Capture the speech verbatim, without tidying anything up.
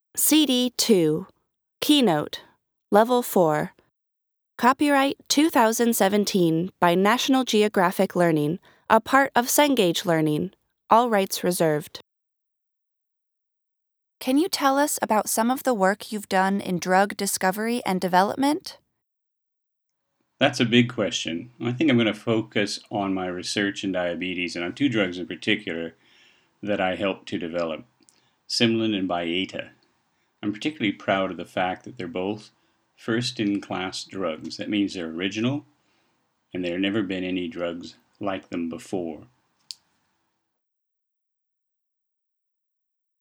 C D two, Keynote, Level four. Copyright two thousand seventeen by National Geographic Learning, a part of Cengage Learning. All rights reserved. Can you tell us about some of the work you've done in drug discovery and development? That's a big question. I think I'm going to focus on my research in diabetes and on two drugs in particular that I helped to develop, Symlin and Byetta. I'm particularly proud of the fact that they're both first-in-class drugs. That means they're original and there have never been any drugs like them before.